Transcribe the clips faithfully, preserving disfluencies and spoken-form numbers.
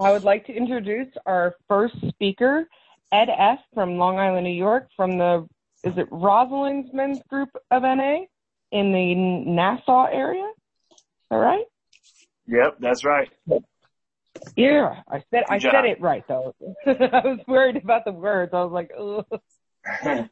I would like to introduce our first speaker, Ed F. from Long Island, New York, from the, is it Rosalind's Men's Group of N A in the Nassau area? All right? Yep, that's right. Yeah, I said I job. said it right, though. I was worried about the words. I was like, ugh.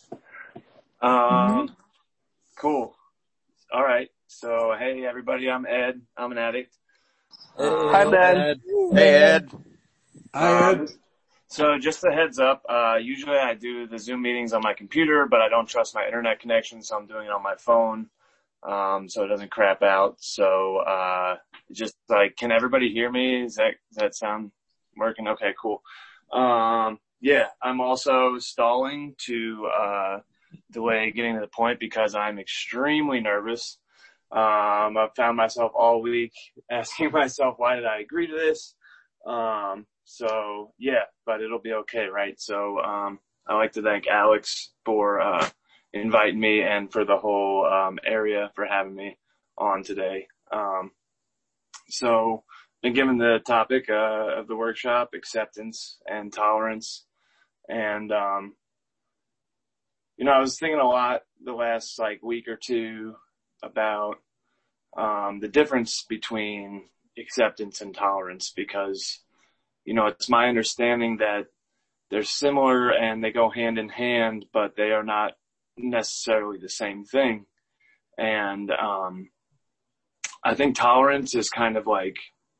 um, cool. All right. So, hey, everybody, I'm Ed. I'm an addict. Hey, Hi, Ben. Ed. Hey, Ed. Hi, Ed. Um, so just a heads up, uh, usually I do the Zoom meetings on my computer, but I don't trust my internet connection, so I'm doing it on my phone, um, so it doesn't crap out. So, uh, just like, can everybody hear me? Is that, does that sound working? Okay, cool. Um, yeah, I'm also stalling to, uh, delay getting to the point because I'm extremely nervous. Um, I've found myself all week asking myself, why did I agree to this? Um, so yeah, but it'll be okay, right? So, um, I'd like to thank Alex for, uh, inviting me and for the whole, um, area for having me on today. Um, so been given the topic, uh, of the workshop, acceptance and tolerance. And, um, you know, I was thinking a lot the last like week or two about, um, the difference between acceptance and tolerance, because, you know, it's my understanding that they're similar and they go hand in hand, but they are not necessarily the same thing. And, um, I think tolerance is kind of like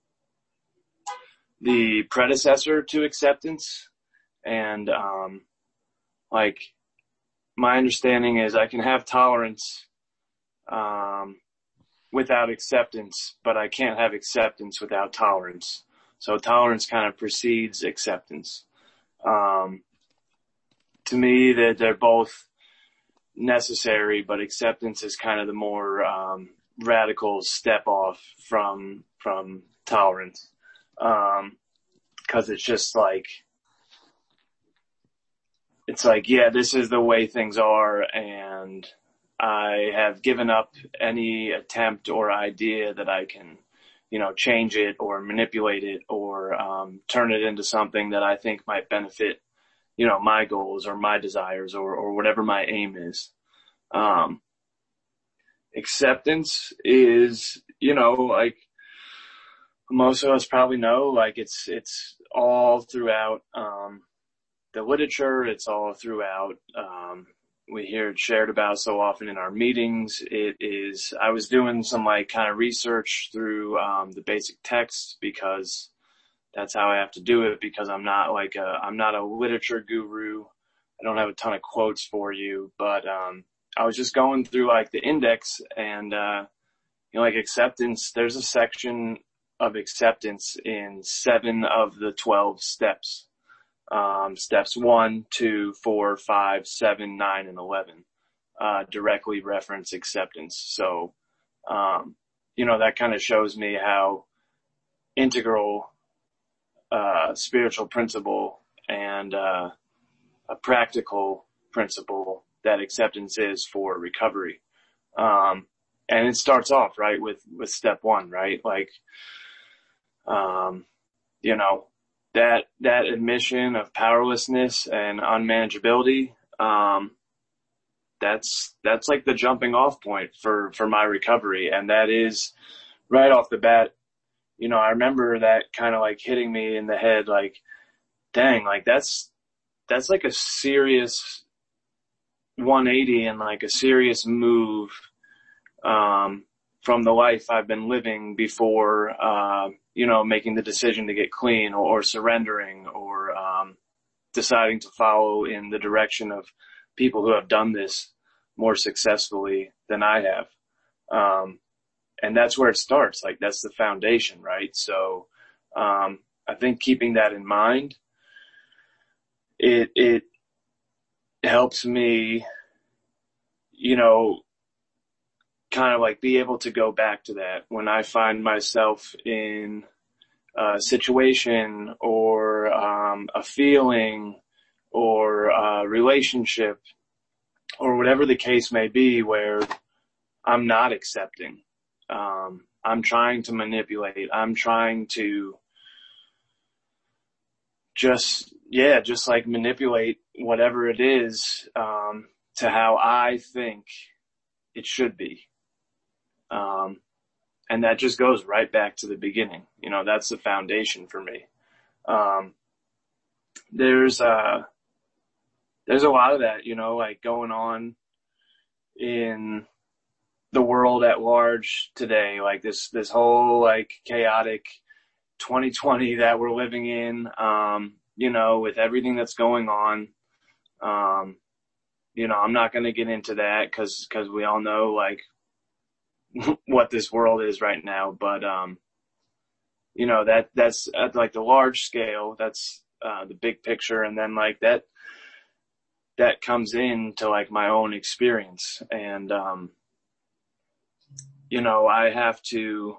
the predecessor to acceptance. And, um, like my understanding is I can have tolerance, um, without acceptance, but I can't have acceptance without tolerance. So tolerance kind of precedes acceptance. Um, to me, that they're, they're both necessary, but acceptance is kind of the more, um, radical step off from, from tolerance. Um, cause it's just like, it's like, yeah, this is the way things are, and I have given up any attempt or idea that I can, you know, change it or manipulate it or, um, turn it into something that I think might benefit, you know, my goals or my desires or, or whatever my aim is. Um, acceptance is, you know, like most of us probably know, like it's, it's all throughout, um, the literature. It's all throughout, um, we hear it shared about so often in our meetings. It is, I was doing some like kind of research through, um, the basic text because that's how I have to do it, because I'm not like a, I'm not a literature guru. I don't have a ton of quotes for you, but, um, I was just going through like the index and, uh, you know, like acceptance, there's a section of acceptance in seven of the twelve steps. Um, steps one, two, four, five, seven, nine, and eleven, uh, directly reference acceptance. So, um, you know, that kind of shows me how integral, uh, spiritual principle and, uh, a practical principle that acceptance is for recovery. Um, and it starts off, right, with, with step one, right? Like, um, you know, that, that admission of powerlessness and unmanageability, um, that's, that's like the jumping off point for, for my recovery. And that is right off the bat, you know, I remember that kind of like hitting me in the head, like, dang, like that's, that's like a serious one eighty and like a serious move, um, from the life I've been living before, uh, you know, making the decision to get clean or, or surrendering or, um, deciding to follow in the direction of people who have done this more successfully than I have. Um, and that's where it starts. Like that's the foundation, right? So, um, I think keeping that in mind, it, it helps me, you know, kind of like be able to go back to that when I find myself in a situation or um, a feeling or a relationship or whatever the case may be where I'm not accepting. Um, I'm trying to manipulate. I'm trying to just, yeah, just like manipulate whatever it is, um, to how I think it should be. Um, and that just goes right back to the beginning. You know, that's the foundation for me. Um, there's, uh, there's a lot of that, you know, like going on in the world at large today, like this, this whole like chaotic twenty twenty that we're living in, um, you know, with everything that's going on. Um, you know, I'm not going to get into that cause, cause we all know like what this world is right now. But, um, you know, that, that's at like the large scale, that's, uh, the big picture. And then like that, that comes into like my own experience. And, um, you know, I have to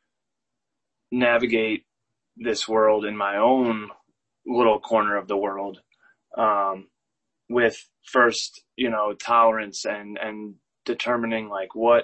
navigate this world in my own little corner of the world, um, with first, you know, tolerance and, and determining like what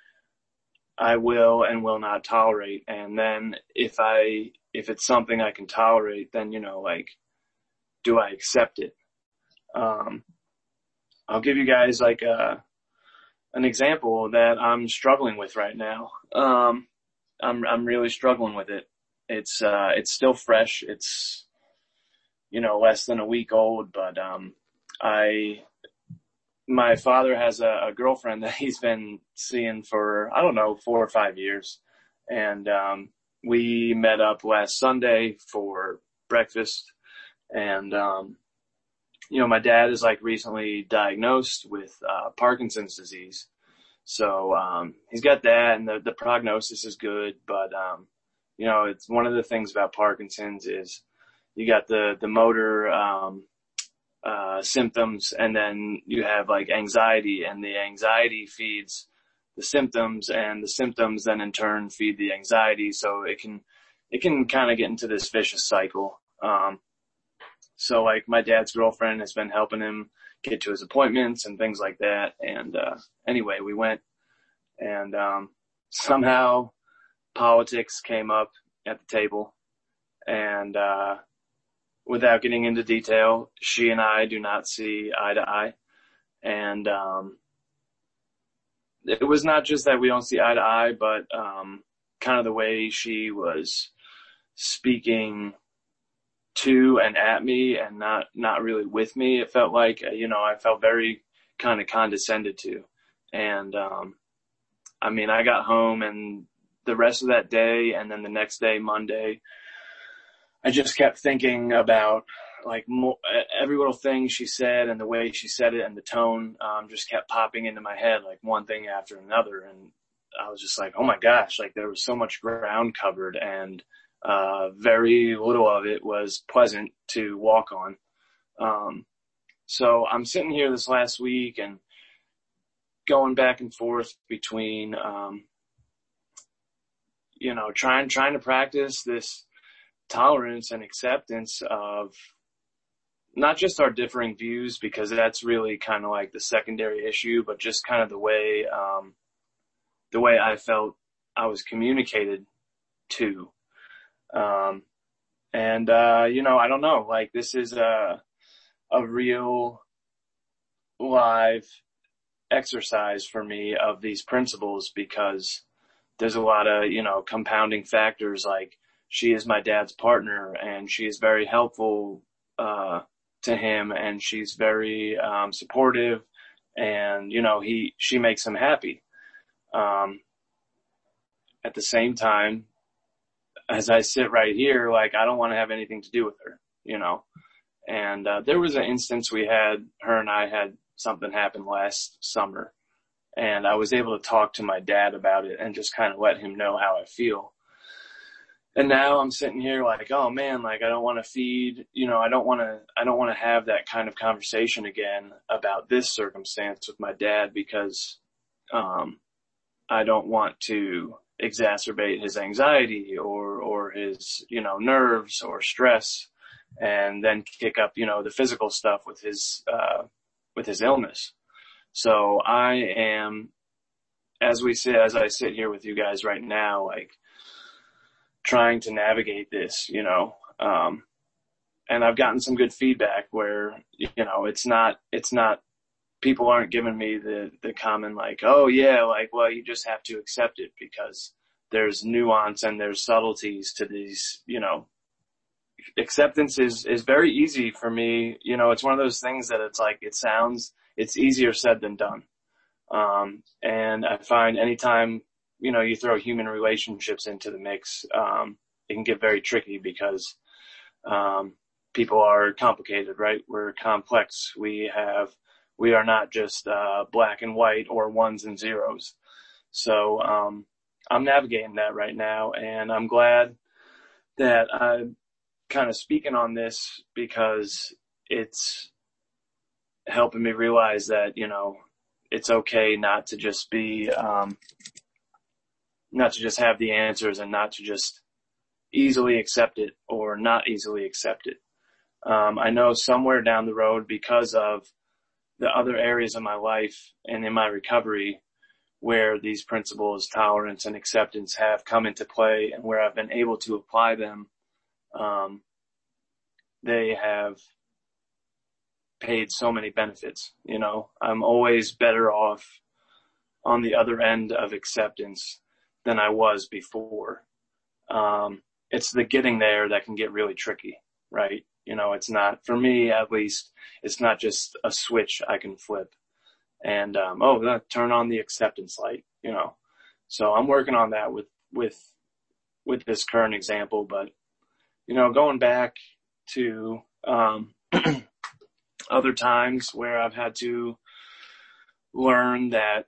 I will and will not tolerate. And then if I, if it's something I can tolerate, then, you know, like, do I accept it? Um, I'll give you guys like a, an example that I'm struggling with right now. Um, I'm, I'm really struggling with it. It's, uh, it's still fresh. It's, you know, less than a week old, but, um, I, my father has a, a girlfriend that he's been seeing for, I don't know, four or five years. And, um, we met up last Sunday for breakfast. And, um, you know, my dad is like recently diagnosed with, uh, Parkinson's disease. So, um, he's got that and the, the prognosis is good, but, um, you know, it's one of the things about Parkinson's is you got the, the motor, um, uh, symptoms, and then you have like anxiety, and the anxiety feeds the symptoms, and the symptoms then in turn feed the anxiety. So it can, it can kind of get into this vicious cycle. Um, so like my dad's girlfriend has been helping him get to his appointments and things like that. And, uh, anyway, we went and, um, somehow politics came up at the table, and, uh, without getting into detail, she and I do not see eye to eye. And, um, it was not just that we don't see eye to eye, but, um, kind of the way she was speaking to and at me and not, not really with me. It felt like, you know, I felt very kind of condescended to. And, um, I mean, I got home and the rest of that day and then the next day, Monday, I just kept thinking about like more, every little thing she said and the way she said it and the tone, um, just kept popping into my head, like one thing after another. And I was just like, oh my gosh, like there was so much ground covered, and, uh, very little of it was pleasant to walk on. Um, so I'm sitting here this last week and going back and forth between, um, you know, trying, trying to practice this tolerance and acceptance of not just our differing views, because that's really kind of like the secondary issue, but just kind of the way, um, the way I felt I was communicated to. Um, and, uh, you know, I don't know, like this is a, a real live exercise for me of these principles, because there's a lot of, you know, compounding factors. Like she is my dad's partner and she is very helpful, uh, to him, and she's very, um, supportive, and, you know, he, she makes him happy. Um, at the same time, as I sit right here, like, I don't want to have anything to do with her, you know? And, uh, there was an instance we had, her and I had something happen last summer, and I was able to talk to my dad about it and just kind of let him know how I feel. And now I'm sitting here like, oh man, like I don't want to feed, you know, I don't want to, I don't want to have that kind of conversation again about this circumstance with my dad, because, um, I don't want to exacerbate his anxiety or, or his, you know, nerves or stress, and then kick up, you know, the physical stuff with his, uh, with his illness. So I am, as we sit, as I sit here with you guys right now, like, trying to navigate this, you know, um, and I've gotten some good feedback where, you know, it's not, it's not, people aren't giving me the, the common like, oh yeah, like, well, you just have to accept it because there's nuance and there's subtleties to these, you know, acceptance is, is very easy for me. You know, it's one of those things that it's like, it sounds, it's easier said than done. Um, and I find anytime, you know, you throw human relationships into the mix, um, it can get very tricky because, um, people are complicated, right? We're complex. We have, we are not just, uh, black and white or ones and zeros. So, um, I'm navigating that right now, and I'm glad that I'm kind of speaking on this because it's helping me realize that, you know, it's okay not to just be, um, not to just have the answers and not to just easily accept it or not easily accept it. Um, I know somewhere down the road, because of the other areas of my life and in my recovery where these principles, tolerance and acceptance have come into play and where I've been able to apply them, um, they have paid so many benefits. You know, I'm always better off on the other end of acceptance than I was before. Um, it's the getting there that can get really tricky, right? You know, it's not, for me at least, it's not just a switch I can flip and, um, oh, turn on the acceptance light, you know. So I'm working on that with, with, with this current example, but, you know, going back to, um, other times where I've had to learn that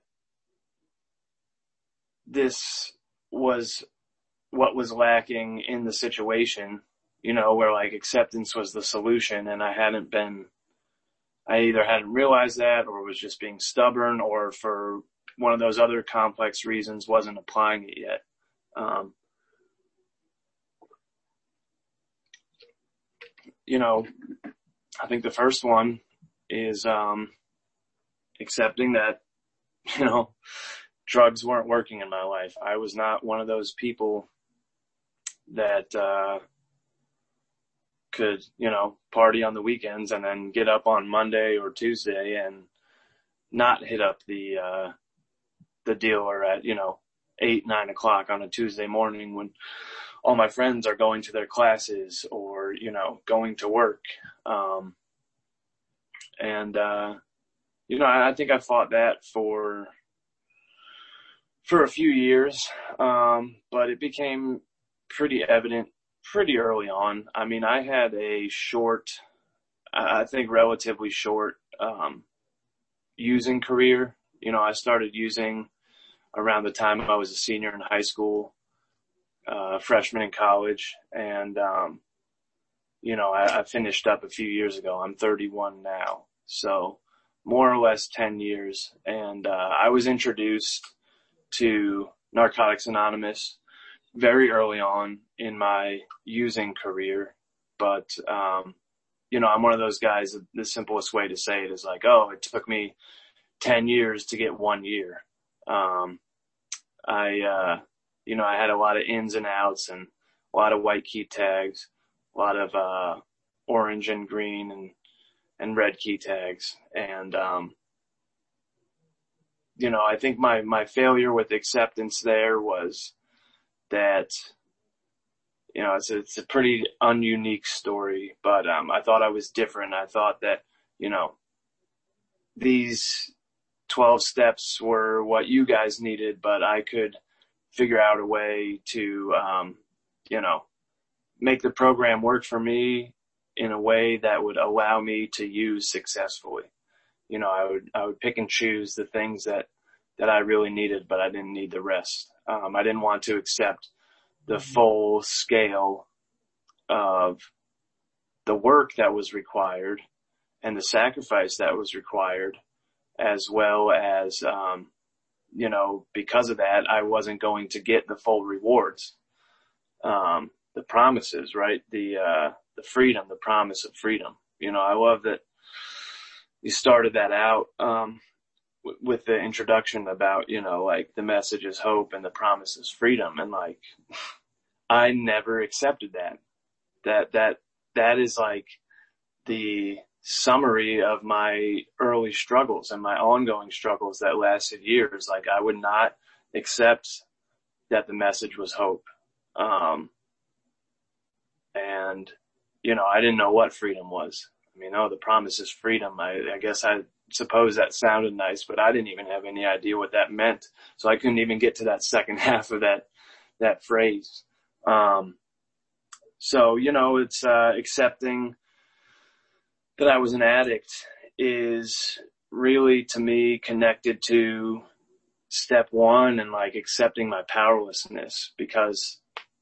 this was what was lacking in the situation, you know, where like acceptance was the solution and I hadn't been, I either hadn't realized that or was just being stubborn or for one of those other complex reasons wasn't applying it yet. Um, you know, I think the first one is, um, accepting that, you know, drugs weren't working in my life. I was not one of those people that, uh, could, you know, party on the weekends and then get up on Monday or Tuesday and not hit up the, uh, the dealer at, you know, eight, nine o'clock on a Tuesday morning when all my friends are going to their classes or, you know, going to work. Um, and, uh, you know, I, I think I fought that for, for a few years. Um, but it became pretty evident pretty early on. I mean, I had a short, I think relatively short, um, using career. You know, I started using around the time I was a senior in high school, uh, freshman in college. And, um, you know, I, I finished up a few years ago. I'm thirty-one now. So more or less ten years. And, uh, I was introduced to Narcotics Anonymous very early on in my using career. But, um, you know, I'm one of those guys, the simplest way to say it is like, oh, it took me ten years to get one year. Um, I, uh, you know, I had a lot of ins and outs and a lot of white key tags, a lot of, uh, orange and green and, and red key tags. And, um, you know, I think my, my failure with acceptance there was that, you know, it's a, it's a pretty ununique story, but, um, I thought I was different. I thought that, you know, these twelve steps were what you guys needed, but I could figure out a way to, um, you know, make the program work for me in a way that would allow me to use successfully. You know, I would, I would pick and choose the things that, that I really needed, but I didn't need the rest. Um, I didn't want to accept the full scale of the work that was required and the sacrifice that was required, as well as, um, you know, because of that, I wasn't going to get the full rewards, um, the promises, right? The, uh, the freedom, the promise of freedom. You know, I love that you started that out, um, w- with the introduction about, you know, like the message is hope and the promise is freedom. And like, I never accepted that, that, that, that is like the summary of my early struggles and my ongoing struggles that lasted years. Like, I would not accept that the message was hope. Um, and, you know, I didn't know what freedom was. I mean, oh, the promise is freedom. I, I guess I suppose that sounded nice, but I didn't even have any idea what that meant. So I couldn't even get to that second half of that, that phrase. Um, so, you know, it's, uh, accepting that I was an addict is really, to me, connected to step one and like accepting my powerlessness, because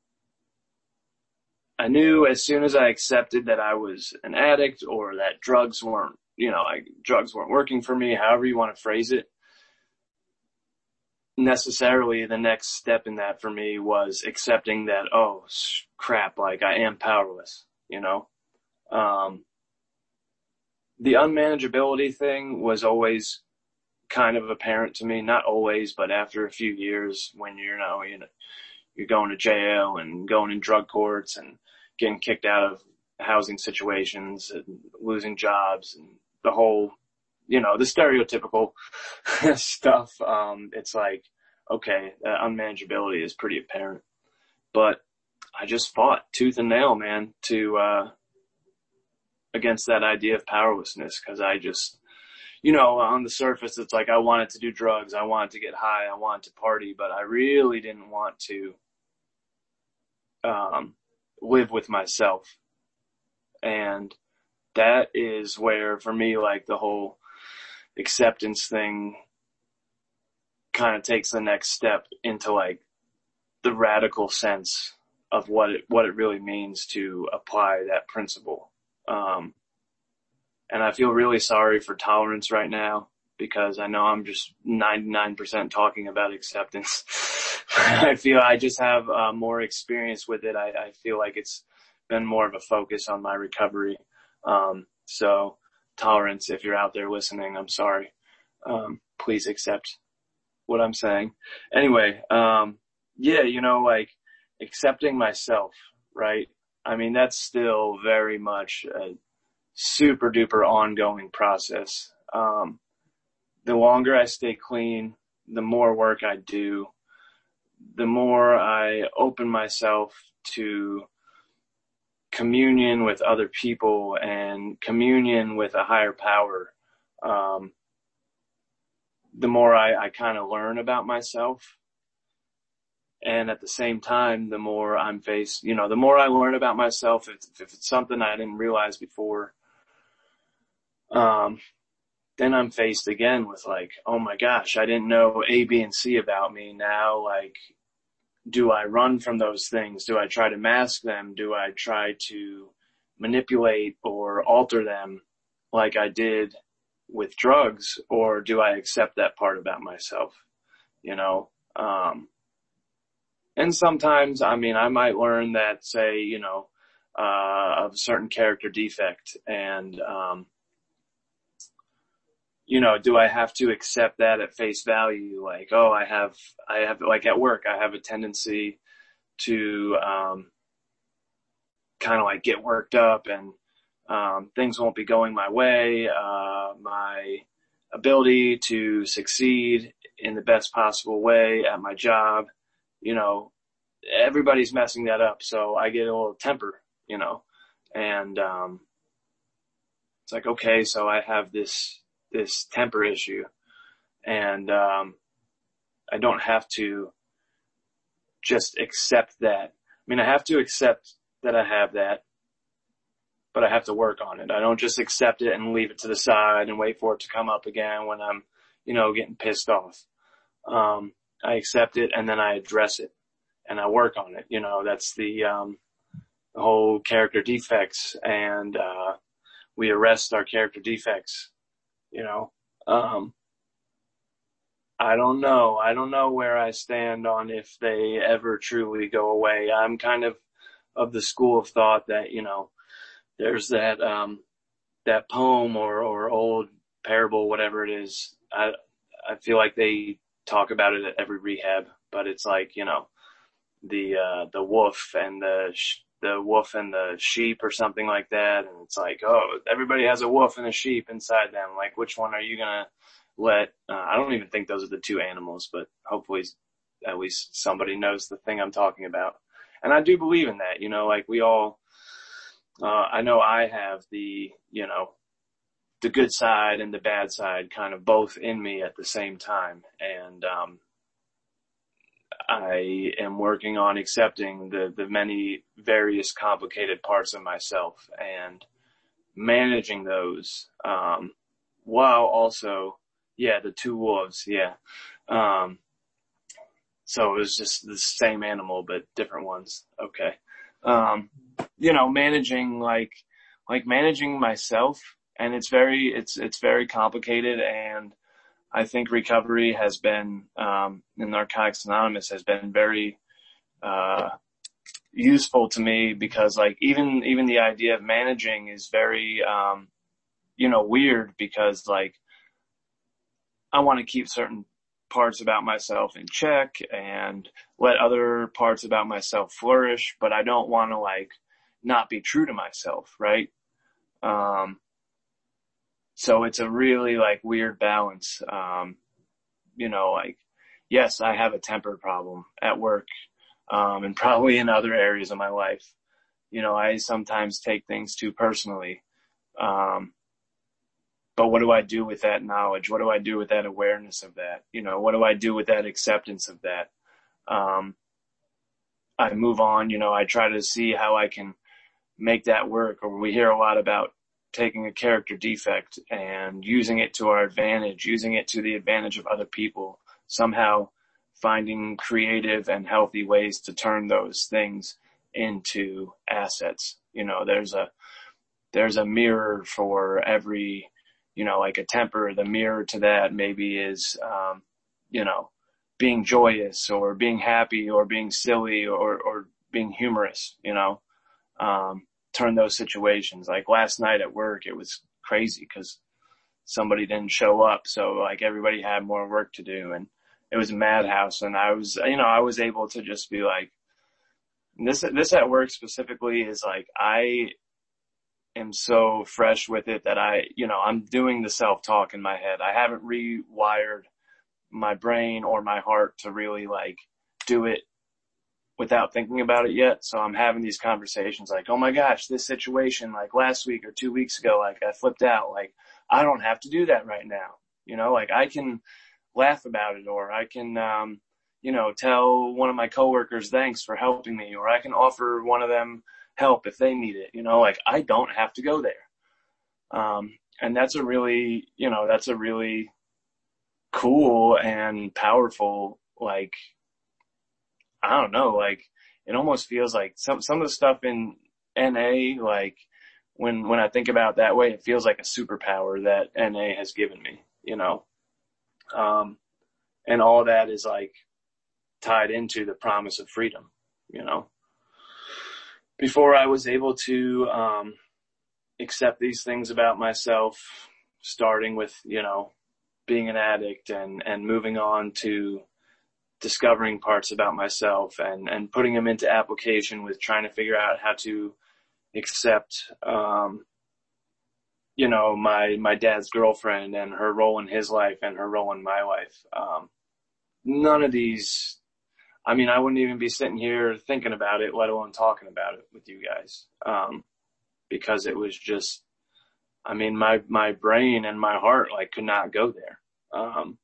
I knew as soon as I accepted that I was an addict or that drugs weren't, you know, like drugs weren't working for me, however you want to phrase it, necessarily the next step in that for me was accepting that, oh crap, like I am powerless, you know? Um, the unmanageability thing was always kind of apparent to me, not always, but after a few years when you're, you know, you know, you're going to jail and going in drug courts and getting kicked out of housing situations and losing jobs and the whole, you know, the stereotypical stuff. Um, it's like, okay, uh, unmanageability is pretty apparent, but I just fought tooth and nail, man, to, uh, against that idea of powerlessness. Cause I just, you know, on the surface, it's like I wanted to do drugs. I wanted to get high. I wanted to party, but I really didn't want to, um, live with myself. And that is where, for me, like the whole acceptance thing kind of takes the next step into like the radical sense of what it, what it really means to apply that principle. Um, and I feel really sorry for tolerance right now, because I know I'm just ninety-nine percent talking about acceptance. I feel I just have uh, more experience with it. I, I feel like it's been more of a focus on my recovery. Um, so tolerance, if you're out there listening, I'm sorry. Um, please accept what I'm saying. Anyway, um, yeah, you know, like accepting myself, right? I mean, that's still very much a super duper ongoing process. Um, the longer I stay clean, the more work I do, the more I open myself to communion with other people and communion with a higher power. Um, the more I, I kind of learn about myself. And at the same time, the more I'm faced, you know, the more I learn about myself, if, if it's something I didn't realize before, um, then I'm faced again with like, oh my gosh, I didn't know A, B, and C about me. Now, like, do I run from those things? Do I try to mask them? Do I try to manipulate or alter them like I did with drugs? Or do I accept that part about myself? You know, um, and sometimes, I mean, I might learn that, say, you know, uh, of a certain character defect, and, um, you know, do I have to accept that at face value? Like, oh, I have, I have, like at work, I have a tendency to, um, kind of like get worked up, and, um, things won't be going my way. Uh, my ability to succeed in the best possible way at my job, you know, everybody's messing that up. So I get a little temper, you know, and, um, it's like, okay, so I have this, this temper issue, and, um, I don't have to just accept that. I mean, I have to accept that I have that, but I have to work on it. I don't just accept it and leave it to the side and wait for it to come up again when I'm, you know, getting pissed off. Um, I accept it and then I address it and I work on it. You know, that's the, um, the whole character defects, and, uh, we arrest our character defects, you know. Um, I don't know. I don't know where I stand on if they ever truly go away. I'm kind of of the school of thought that, you know, there's that, um, that poem or, or old parable, whatever it is. I, I feel like they talk about it at every rehab, but it's like, you know, the, uh, the wolf and the, sh- the wolf and the sheep or something like that. And it's like, oh, everybody has a wolf and a sheep inside them. Like, which one are you going to let, uh, I don't even think those are the two animals, but hopefully at least somebody knows the thing I'm talking about. And I do believe in that, you know, like we all, uh, I know I have the, you know, the good side and the bad side kind of both in me at the same time. And, um, I am working on accepting the, the many various complicated parts of myself and managing those, um, while also, yeah, the two wolves. Yeah. Um, so it was just the same animal, but different ones. Okay. Um, you know, managing like, like managing myself, and it's very, it's, it's very complicated. And I think recovery has been, um, in Narcotics Anonymous has been very, uh, useful to me because like even, even the idea of managing is very, um, you know, weird because like I want to keep certain parts about myself in check and let other parts about myself flourish, but I don't want to like not be true to myself. Right. Um, So it's a really like weird balance. Um, you know, like, yes, I have a temper problem at work, um, and probably in other areas of my life. You know, I sometimes take things too personally. Um, but what do I do with that knowledge? What do I do with that awareness of that? You know, what do I do with that acceptance of that? Um, I move on, you know, I try to see how I can make that work. Or we hear a lot about taking a character defect and using it to our advantage, using it to the advantage of other people, somehow finding creative and healthy ways to turn those things into assets. You know, there's a, there's a mirror for every, you know, like a temper. The mirror to that maybe is, um, you know, being joyous or being happy or being silly or, or being humorous, you know, um, turn those situations. Like last night at work, it was crazy because somebody didn't show up. So like everybody had more work to do and it was a madhouse. And I was, you know, I was able to just be like, this, this at work specifically is like, I am so fresh with it that I, you know, I'm doing the self-talk in my head. I haven't rewired my brain or my heart to really like do it without thinking about it yet. So I'm having these conversations like, oh my gosh, this situation like last week or two weeks ago, like I flipped out. Like I don't have to do that right now. You know, like I can laugh about it, or I can, um, you know, tell one of my coworkers, thanks for helping me, or I can offer one of them help if they need it. You know, like I don't have to go there. Um, and that's a really, you know, that's a really cool and powerful, like, I don't know, like it almost feels like some, some of the stuff in N A, like when, when I think about it that way, it feels like a superpower that N A has given me, you know? Um, and all that is like tied into the promise of freedom, you know? Before I was able to, um, accept these things about myself, starting with, you know, being an addict and, and moving on to discovering parts about myself and, and putting them into application with trying to figure out how to accept, um, you know, my, my dad's girlfriend and her role in his life and her role in my life. Um, none of these, I mean, I wouldn't even be sitting here thinking about it, let alone talking about it with you guys. Um, because it was just, I mean, my, my brain and my heart, like, could not go there. Um,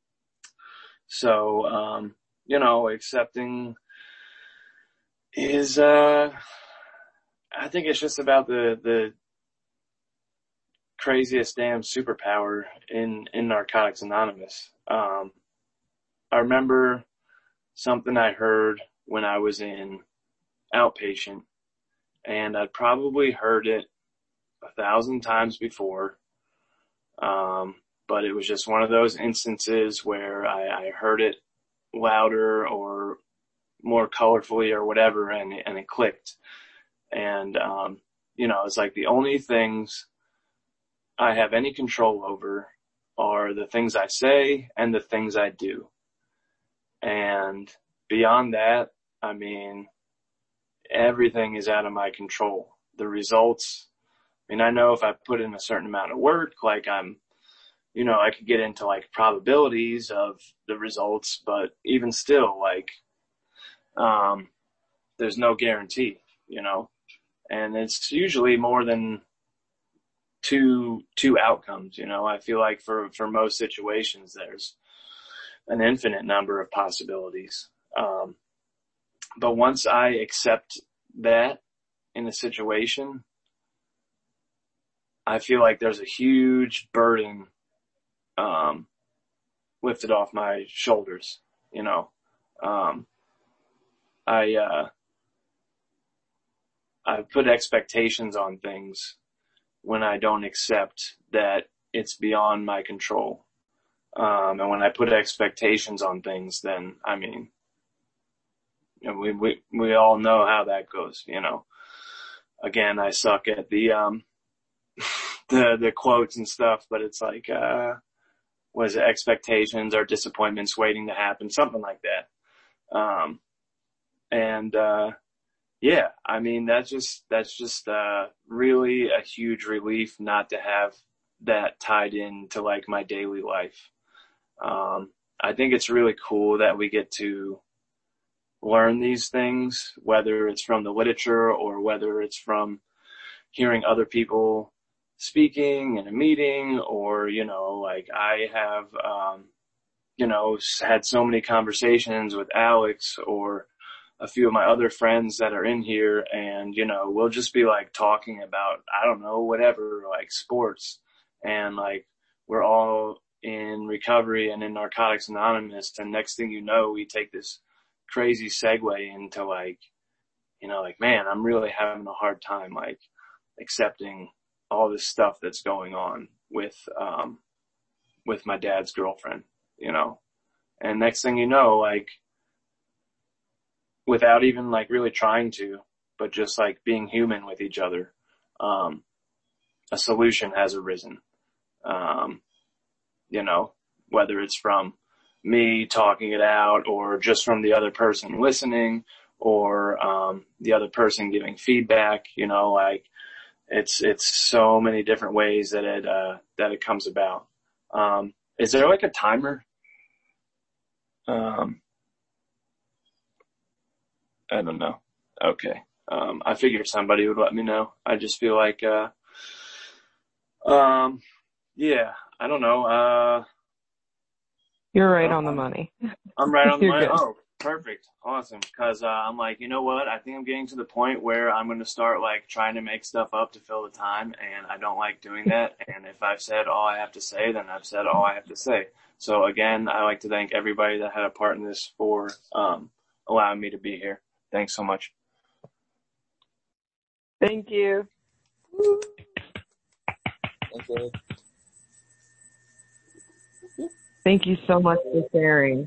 So, um, you know, accepting is, uh, I think it's just about the, the craziest damn superpower in, in Narcotics Anonymous. Um, I remember something I heard when I was in outpatient, and I'd probably heard it a thousand times before. Um, but it was just one of those instances where I, I heard it louder or more colorfully or whatever, and, and it clicked. And, um, you know, it's like the only things I have any control over are the things I say and the things I do. And beyond that, I mean, everything is out of my control. The results, I mean, I know if I put in a certain amount of work, like I'm, you know, I could get into like probabilities of the results, but even still, like, um, there's no guarantee, you know, and it's usually more than two, two outcomes. You know, I feel like for, for most situations, there's an infinite number of possibilities. Um, but once I accept that in a situation, I feel like there's a huge burden, um, lifted off my shoulders, you know. Um, I, uh, I put expectations on things when I don't accept that it's beyond my control. Um, and when I put expectations on things, then, I mean, you know, we, we, we all know how that goes, you know. Again, I suck at the, um, the, the quotes and stuff, but it's like, uh, was it expectations or disappointments waiting to happen? Something like that. Um, and, uh, yeah, I mean, that's just, that's just, uh, really a huge relief not to have that tied into like my daily life. Um, I think it's really cool that we get to learn these things, whether it's from the literature or whether it's from hearing other people speaking in a meeting, or, you know, like I have, um, you know, had so many conversations with Alex or a few of my other friends that are in here, and, you know, we'll just be like talking about, I don't know, whatever, like sports, and like we're all in recovery and in Narcotics Anonymous, and next thing you know, we take this crazy segue into like, you know, like, man, I'm really having a hard time like accepting all this stuff that's going on with, um, with my dad's girlfriend, you know, and next thing you know, like, without even like really trying to, but just like being human with each other, um, a solution has arisen. Um, you know, whether it's from me talking it out or just from the other person listening or, um, the other person giving feedback, you know, like it's, it's so many different ways that it, uh, that it comes about. Um, is there like a timer? Um, I don't know. Okay. Um, I figured somebody would let me know. I just feel like, uh, um, yeah, I don't know. Uh, You're right uh, on the money. I'm right on the You're money. good. Oh, perfect. Awesome. Cause, uh, I'm like, you know what? I think I'm getting to the point where I'm going to start like trying to make stuff up to fill the time. And I don't like doing that. And if I've said all I have to say, then I've said all I have to say. So again, I like to thank everybody that had a part in this for, um, allowing me to be here. Thanks so much. Thank you. Okay. Thank you so much for sharing.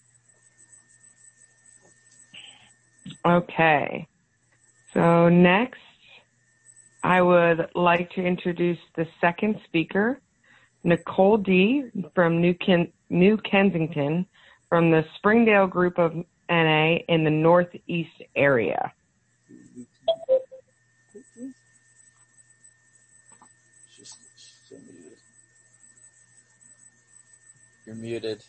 Okay. So next, I would like to introduce the second speaker, Nicole D. from New, Ken- New Kensington, from the Springdale Group of N A in the Northeast area. Just, just muted. You're muted.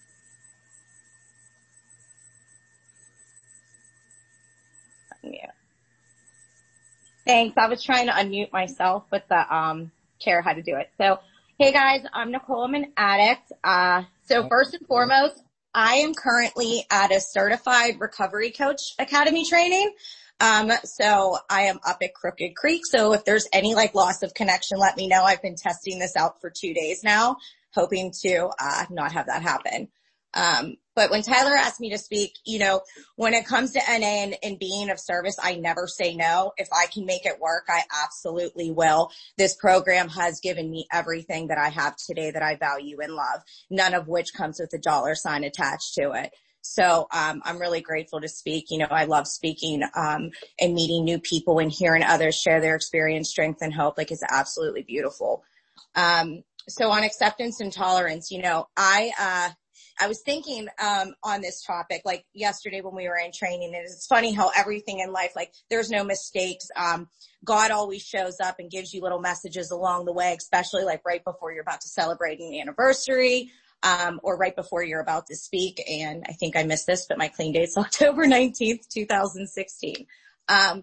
Yeah. Thanks. I was trying to unmute myself, but the um chair had to do it. So, hey guys, I'm Nicole. I'm an addict. Uh, so first and foremost, I am currently at a certified recovery coach academy training. Um, so I am up at Crooked Creek. So if there's any like loss of connection, let me know. I've been testing this out for two days now, hoping to, uh, not have that happen. Um, but when Tyler asked me to speak, you know, when it comes to N A and, and being of service, I never say no. If I can make it work, I absolutely will. This program has given me everything that I have today that I value and love, none of which comes with a dollar sign attached to it. So, um, I'm really grateful to speak. You know, I love speaking, um, and meeting new people and hearing others share their experience, strength, and hope. Like, it's absolutely beautiful. Um, so on acceptance and tolerance, you know, I, uh, I was thinking, um, on this topic, like yesterday when we were in training, and it's funny how everything in life, like there's no mistakes. Um, God always shows up and gives you little messages along the way, especially like right before you're about to celebrate an anniversary, um, or right before you're about to speak. And I think I missed this, but my clean date's October nineteenth, twenty sixteen. Um,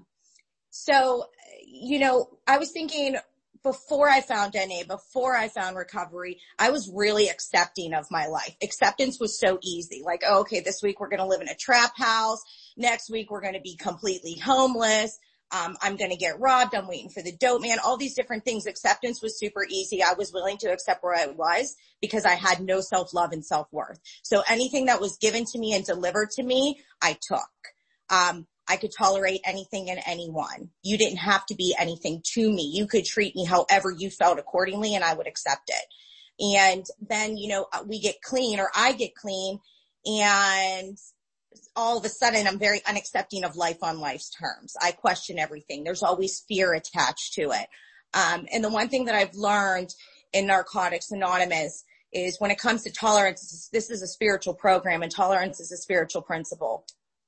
so, you know, I was thinking, before I found N A, before I found recovery, I was really accepting of my life. Acceptance was so easy. Like, oh, okay, this week we're going to live in a trap house. Next week we're going to be completely homeless. Um, I'm going to get robbed. I'm waiting for the dope man. All these different things. Acceptance was super easy. I was willing to accept where I was because I had no self-love and self-worth. So anything that was given to me and delivered to me, I took. Um, I could tolerate anything and anyone. You didn't have to be anything to me. You could treat me however you felt accordingly, and I would accept it. And then, you know, we get clean, or I get clean, and all of a sudden I'm very unaccepting of life on life's terms. I question everything. There's always fear attached to it. Um, and the one thing that I've learned in Narcotics Anonymous is when it comes to tolerance, this is a spiritual program, and tolerance is a spiritual principle.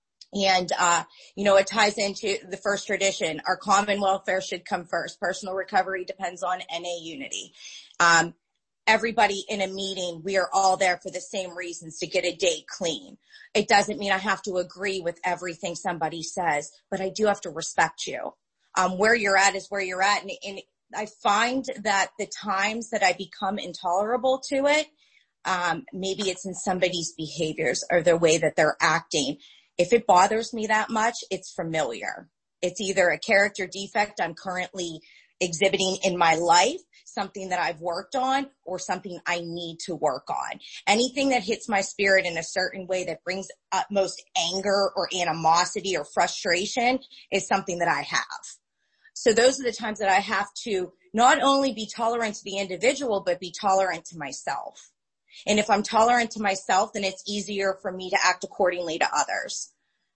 And, uh, you know, it ties into the first tradition. Our common welfare should come first. Personal recovery depends on N A unity. Um, everybody in a meeting, we are all there for the same reasons, to get a day clean. It doesn't mean I have to agree with everything somebody says, but I do have to respect you. Um, where you're at is where you're at. And, and I find that the times that I become intolerable to it, um, maybe it's in somebody's behaviors or the way that they're acting. If it bothers me that much, it's familiar. It's either a character defect I'm currently exhibiting in my life, something that I've worked on, or something I need to work on. Anything that hits my spirit in a certain way that brings utmost anger or animosity or frustration is something that I have. So those are the times that I have to not only be tolerant to the individual, but be tolerant to myself. And if I'm tolerant to myself, then it's easier for me to act accordingly to others.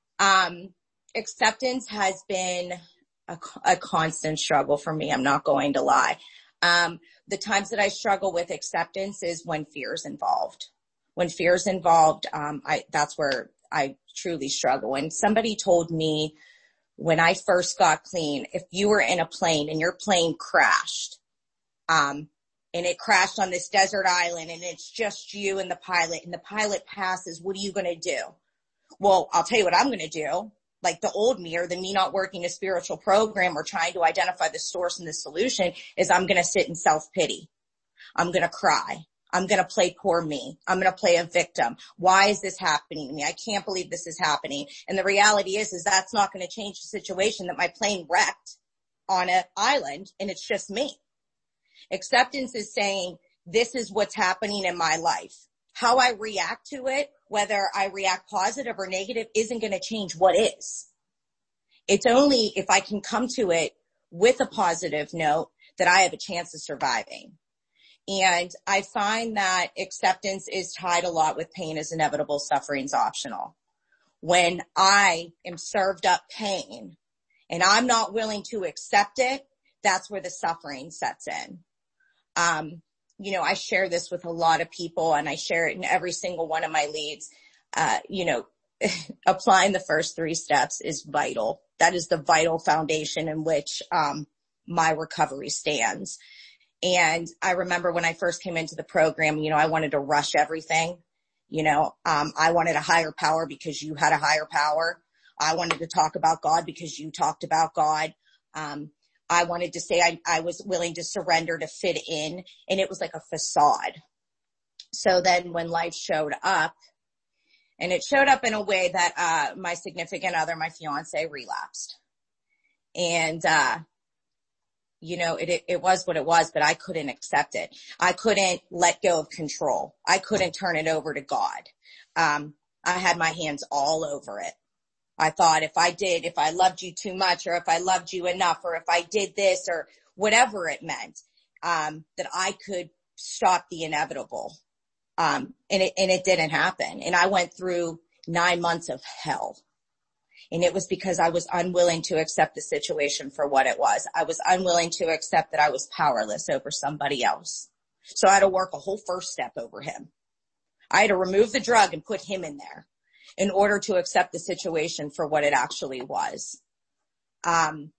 Um, acceptance has been a, a constant struggle for me. I'm not going to lie. Um, the times that I struggle with acceptance is when fear is involved. When fear is involved, um, I, that's where I truly struggle. And somebody told me when I first got clean, if you were in a plane and your plane crashed, um, and it crashed on this desert island, and it's just you and the pilot, and the pilot passes, what are you going to do? Well, I'll tell you what I'm going to do. Like the old me, or the me not working a spiritual program or trying to identify the source and the solution, is I'm going to sit in self-pity. I'm going to cry. I'm going to play poor me. I'm going to play a victim. Why is this happening to me? I can't believe this is happening. And the reality is, is that's not going to change the situation that my plane wrecked on an island, and it's just me. Acceptance is saying, this is what's happening in my life. How I react to it, whether I react positive or negative, isn't going to change what is. It's only if I can come to it with a positive note that I have a chance of surviving. And I find that acceptance is tied a lot with pain is inevitable, suffering's optional. When I am served up pain and I'm not willing to accept it, that's where the suffering sets in. Um, you know, I share this with a lot of people, and I share it in every single one of my leads. Uh, you know, applying the first three steps is vital. That is the vital foundation in which, um, my recovery stands. And I remember when I first came into the program, you know, I wanted to rush everything. You know, um, I wanted a higher power because you had a higher power. I wanted to talk about God because you talked about God. Um, I wanted to say I, I was willing to surrender to fit in, and it was like a facade. So then when life showed up, and it showed up in a way that, uh, my significant other, my fiance, relapsed. And, uh, you know, it, it, it was what it was, but I couldn't accept it. I couldn't let go of control. I couldn't turn it over to God. Um, I had my hands all over it. I thought if I did, if I loved you too much, or if I loved you enough, or if I did this, or whatever it meant, um, that I could stop the inevitable. Um, and it, and it didn't happen. And I went through nine months of hell. And it was because I was unwilling to accept the situation for what it was. I was unwilling to accept that I was powerless over somebody else. So I had to work a whole first step over him. I had to remove the drug and put him in there in order to accept the situation for what it actually was. Um,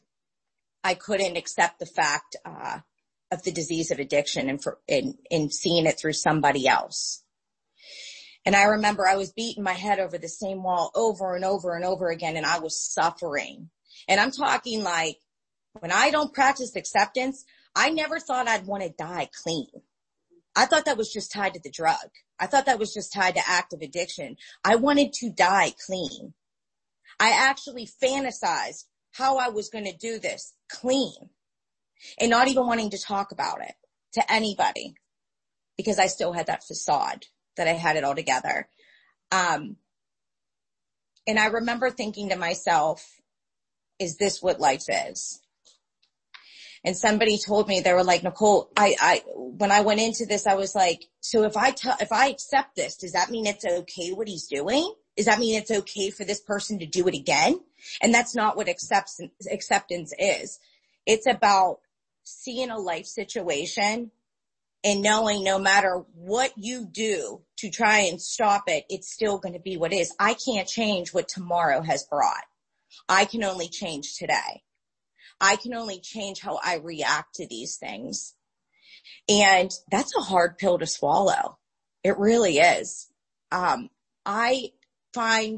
I couldn't accept the fact, uh, of the disease of addiction and for, in, in seeing it through somebody else. And I remember I was beating my head over the same wall over and over and over again, and I was suffering. And I'm talking like, when I don't practice acceptance, I never thought I'd want to die clean. I thought that was just tied to the drug. I thought that was just tied to active addiction. I wanted to die clean. I actually fantasized how I was going to do this clean and not even wanting to talk about it to anybody because I still had that facade that I had it all together. Um, and I remember thinking to myself, is this what life is? And somebody told me, they were like, Nicole, I, I, when I went into this, I was like, so if I tell, if I accept this, does that mean it's okay what he's doing? Does that mean it's okay for this person to do it again? And that's not what acceptance, acceptance is. It's about seeing a life situation and knowing no matter what you do to try and stop it, it's still going to be what it is. I can't change what tomorrow has brought. I can only change today. I can only change how I react to these things. And that's a hard pill to swallow. It really is. Um, I find,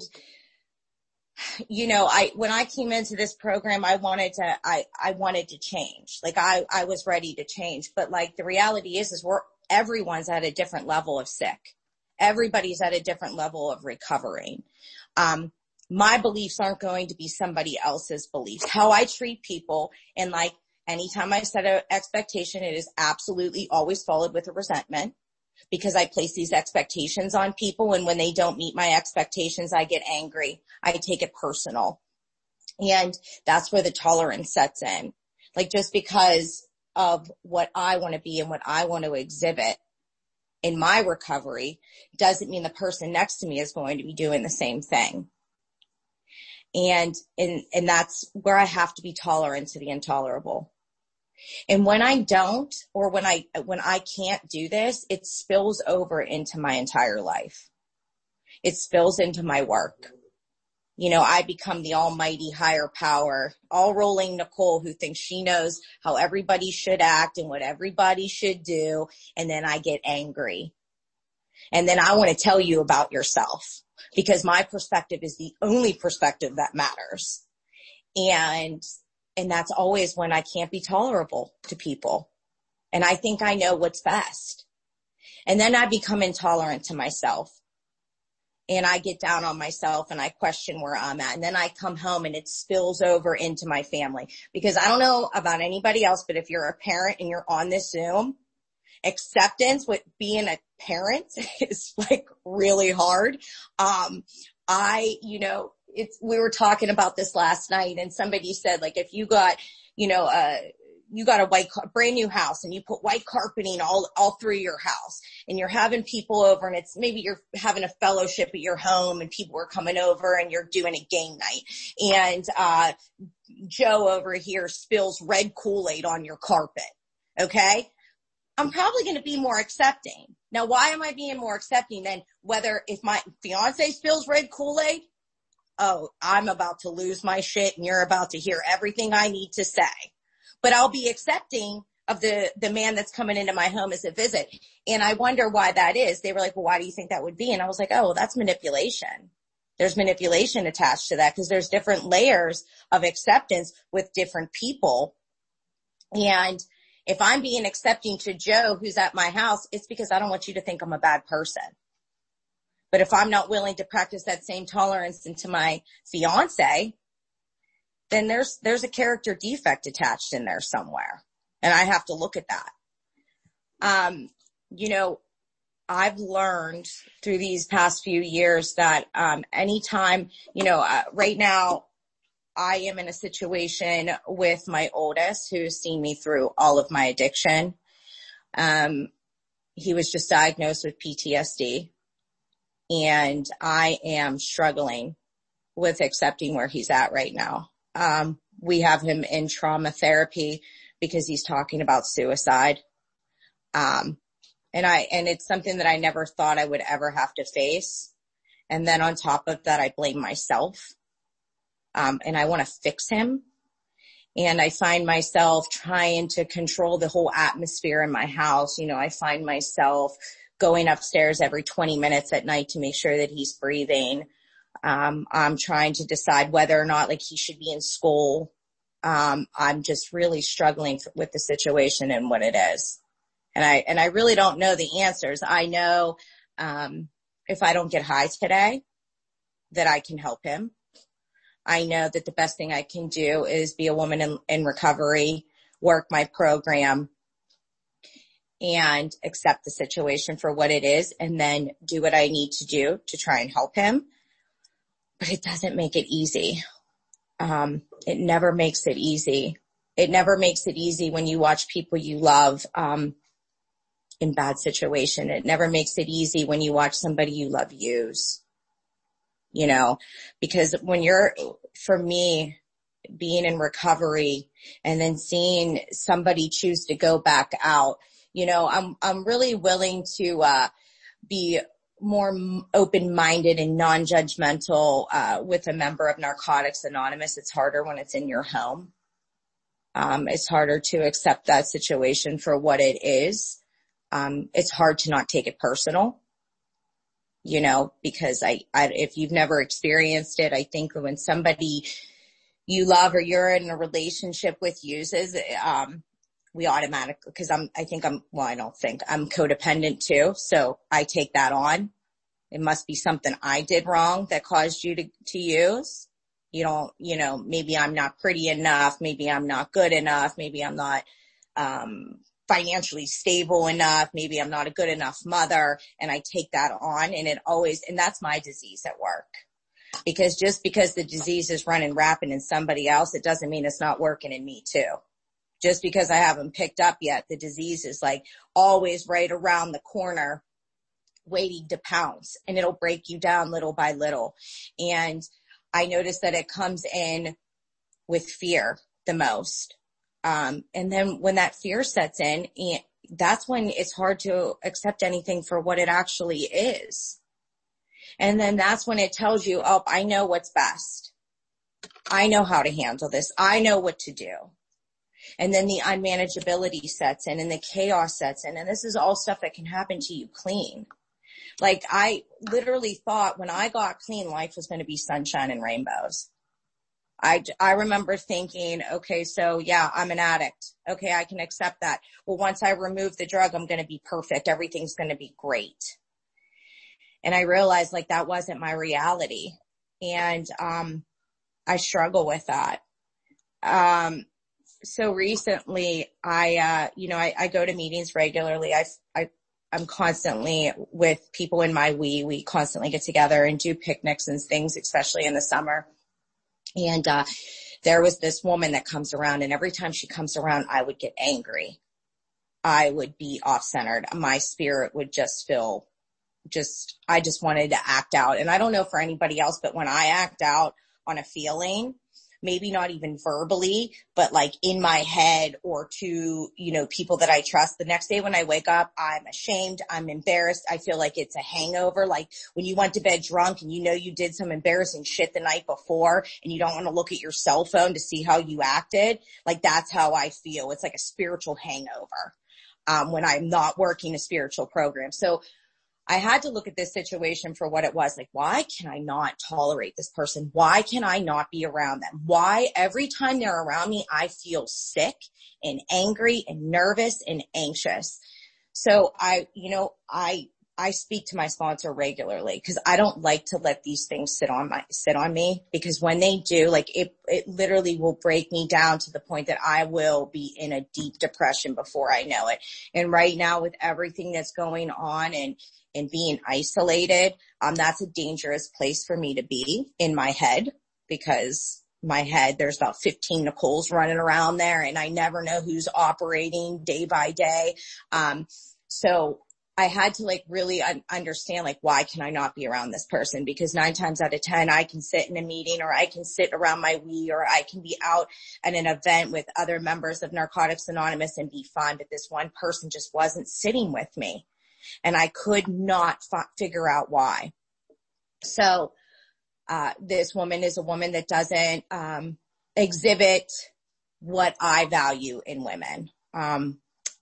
you know, I, when I came into this program, I wanted to, I, I wanted to change. Like I, I was ready to change, but like the reality is, is we're, everyone's at a different level of sick. Everybody's at a different level of recovering. Um, my beliefs aren't going to be somebody else's beliefs. How I treat people, and like anytime I set an expectation, it is absolutely always followed with a resentment because I place these expectations on people. And when they don't meet my expectations, I get angry. I take it personal. And that's where the tolerance sets in. Like just because of what I want to be and what I want to exhibit in my recovery doesn't mean the person next to me is going to be doing the same thing. And, and, and that's where I have to be tolerant to the intolerable. And when I don't, or when I, when I can't do this, it spills over into my entire life. It spills into my work. You know, I become the almighty higher power, all rolling Nicole who thinks she knows how everybody should act and what everybody should do. And then I get angry. And then I want to tell you about yourself because my perspective is the only perspective that matters. And, and that's always when I can't be tolerable to people. And I think I know what's best. And then I become intolerant to myself. And I get down on myself and I question where I'm at. And then I come home and it spills over into my family. Because I don't know about anybody else, but if you're a parent and you're on this Zoom, acceptance with being a parent is like really hard. Um, I, you know, it's, we were talking about this last night and somebody said like, if you got, you know, uh, you got a white, brand new house and you put white carpeting all, all through your house and you're having people over and it's maybe you're having a fellowship at your home and people are coming over and you're doing a game night and, uh, Joe over here spills red Kool-Aid on your carpet. Okay. I'm probably going to be more accepting. Now, why am I being more accepting than whether if my fiance spills red Kool-Aid? Oh, I'm about to lose my shit and you're about to hear everything I need to say. But I'll be accepting of the, the man that's coming into my home as a visit. And I wonder why that is. They were like, well, why do you think that would be? And I was like, oh, well, that's manipulation. There's manipulation attached to that because there's different layers of acceptance with different people. And if I'm being accepting to Joe who's at my house, it's because I don't want you to think I'm a bad person. But if I'm not willing to practice that same tolerance into my fiance, then there's, there's a character defect attached in there somewhere. And I have to look at that. Um, you know, I've learned through these past few years that, um, anytime, you know, uh, right now, I am in a situation with my oldest who's seen me through all of my addiction. Um, he was just diagnosed with P T S D and I am struggling with accepting where he's at right now. Um, we have him in trauma therapy because he's talking about suicide. Um, And I, and it's something that I never thought I would ever have to face. And then on top of that, I blame myself. Um, and I want to fix him. And I find myself trying to control the whole atmosphere in my house. You know, I find myself going upstairs every twenty minutes at night to make sure that he's breathing. Um, I'm trying to decide whether or not like he should be in school. Um, I'm just really struggling with the situation and what it is. And I, and I really don't know the answers. I know, um, if I don't get high today, that I can help him. I know that the best thing I can do is be a woman in, in recovery, work my program, and accept the situation for what it is, and then do what I need to do to try and help him. But it doesn't make it easy. Um, it never makes it easy. It never makes it easy when you watch people you love, um, in bad situation. It never makes it easy when you watch somebody you love use. You know, because when you're, for me, being in recovery and then seeing somebody choose to go back out, you know, I'm, I'm really willing to, uh, be more open-minded and non-judgmental, uh, with a member of Narcotics Anonymous. It's harder when it's in your home. Um, it's harder to accept that situation for what it is. Um, it's hard to not take it personal. You know, because I, I, if you've never experienced it, I think when somebody you love or you're in a relationship with uses, um, we automatically, cause I'm, I think I'm, well, I don't think I'm codependent too. So I take that on. It must be something I did wrong that caused you to, to use. You don't, you know, maybe I'm not pretty enough. Maybe I'm not good enough. Maybe I'm not, um, financially stable enough. Maybe I'm not a good enough mother, and I take that on, and it always, and that's my disease at work. Because just because the disease is running rapid in somebody else, it doesn't mean it's not working in me too. Just because I haven't picked up yet, the disease is like always right around the corner waiting to pounce, and it'll break you down little by little. And I notice that it comes in with fear the most. Um, and then when that fear sets in, that's when it's hard to accept anything for what it actually is. And then that's when it tells you, oh, I know what's best. I know how to handle this. I know what to do. And then the unmanageability sets in and the chaos sets in. And this is all stuff that can happen to you clean. Like I literally thought when I got clean, life was going to be sunshine and rainbows. I, I remember thinking, okay, so yeah, I'm an addict. Okay, I can accept that. Well, once I remove the drug, I'm going to be perfect. Everything's going to be great. And I realized like that wasn't my reality. And, um, I struggle with that. Um, so recently I, uh, you know, I, I go to meetings regularly. I, I, I'm constantly with people in my we, we constantly get together and do picnics and things, especially in the summer. And, uh, there was this woman that comes around, and every time she comes around, I would get angry. I would be off-centered. My spirit would just feel just, I just wanted to act out. And I don't know for anybody else, but when I act out on a feeling, maybe not even verbally, but like in my head or to, you know, people that I trust, the next day when I wake up, I'm ashamed. I'm embarrassed. I feel like it's a hangover. Like when you went to bed drunk and you know you did some embarrassing shit the night before and you don't want to look at your cell phone to see how you acted. Like that's how I feel. It's like a spiritual hangover, um, when I'm not working a spiritual program. So I had to look at this situation for what it was. Like, why can I not tolerate this person? Why can I not be around them? Why every time they're around me, I feel sick and angry and nervous and anxious. So I, you know, I, I speak to my sponsor regularly because I don't like to let these things sit on my, sit on me, because when they do, like it, it literally will break me down to the point that I will be in a deep depression before I know it. And right now with everything that's going on and, and being isolated, um, that's a dangerous place for me to be in my head, because my head, there's about fifteen Nicoles running around there and I never know who's operating day by day. Um, so I had to like really un- understand, like, why can I not be around this person? Because nine times out of ten, I can sit in a meeting, or I can sit around my Wii, or I can be out at an event with other members of Narcotics Anonymous and be fine. But this one person just wasn't sitting with me. and I could not f- figure out why. So, uh, this woman is a woman that doesn't, um, exhibit what I value in women. Um,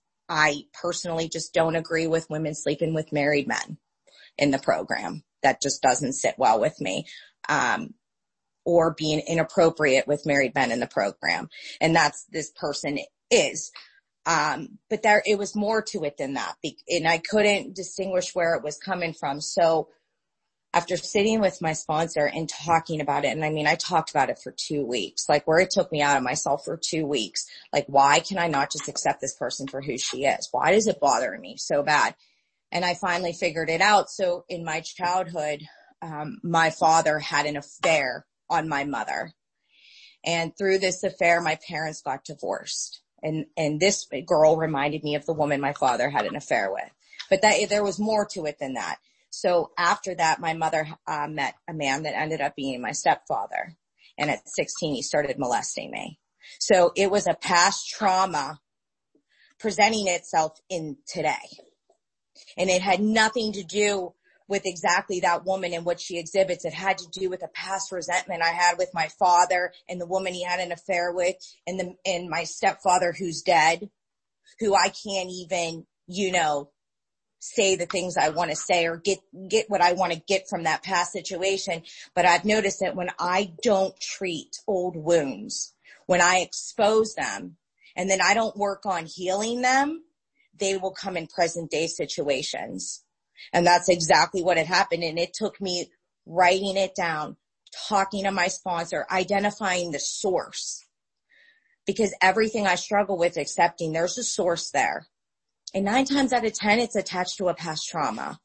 I personally just don't agree with women sleeping with married men in the program. That just doesn't sit well with me. Um, or being inappropriate with married men in the program. And that's, this person is. Um, but there, it was more to it than that. And I couldn't distinguish where it was coming from. So after sitting with my sponsor and talking about it, and I mean, I talked about it for two weeks, like where it took me out of myself for two weeks. Like, why can I not just accept this person for who she is? Why does it bother me so bad? And I finally figured it out. So in my childhood, um, my father had an affair on my mother. And through this affair, my parents got divorced. And, and this girl reminded me of the woman my father had an affair with. But that, there was more to it than that. So after that, my mother uh, met a man that ended up being my stepfather. And at sixteen, he started molesting me. So it was a past trauma presenting itself in today. And it had nothing to do with exactly that woman and what she exhibits. It had to do with a past resentment I had with my father and the woman he had an affair with, and the, and my stepfather who's dead, who I can't even, you know, say the things I want to say or get, get what I want to get from that past situation. But I've noticed that when I don't treat old wounds, when I expose them, and then I don't work on healing them, they will come in present day situations. And that's exactly what had happened. And it took me writing it down, talking to my sponsor, identifying the source, because everything I struggle with accepting, there's a source there. And nine times out of ten, it's attached to a past trauma.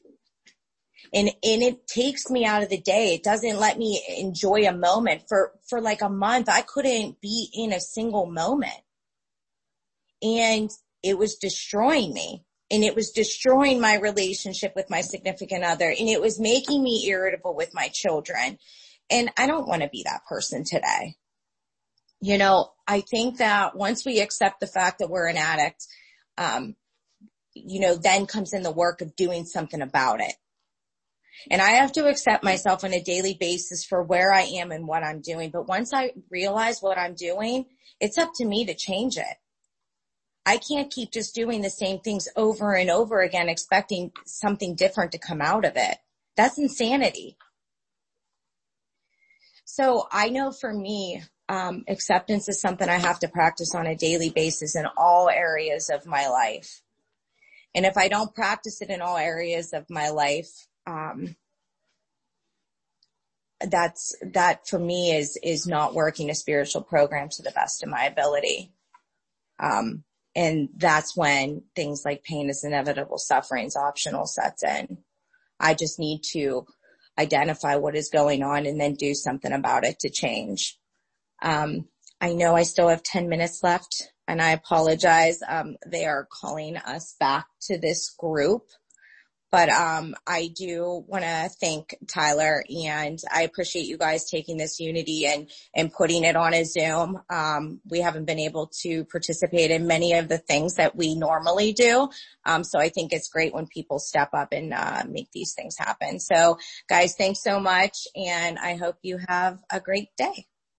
And, and it takes me out of the day. It doesn't let me enjoy a moment. For, for like a month, I couldn't be in a single moment. And it was destroying me. And it was destroying my relationship with my significant other. And it was making me irritable with my children. And I don't want to be that person today. You know, I think that once we accept the fact that we're an addict, um, you know, then comes in the work of doing something about it. And I have to accept myself on a daily basis for where I am and what I'm doing. But once I realize what I'm doing, it's up to me to change it. I can't keep just doing the same things over and over again, expecting something different to come out of it. That's insanity. So I know for me, um, acceptance is something I have to practice on a daily basis in all areas of my life. And if I don't practice it in all areas of my life, um, that's, that for me is, is not working a spiritual program to the best of my ability. Um, And that's when things like pain is inevitable, suffering's optional sets in. I just need to identify what is going on and then do something about it to change. Um, I know I still have ten minutes left, and I apologize. Um, they are calling us back to this group. But um, I do want to thank Tyler, and I appreciate you guys taking this Unity and, and putting it on a Zoom. Um, we haven't been able to participate in many of the things that we normally do. Um, so I think it's great when people step up and uh, make these things happen. So guys, thanks so much, and I hope you have a great day.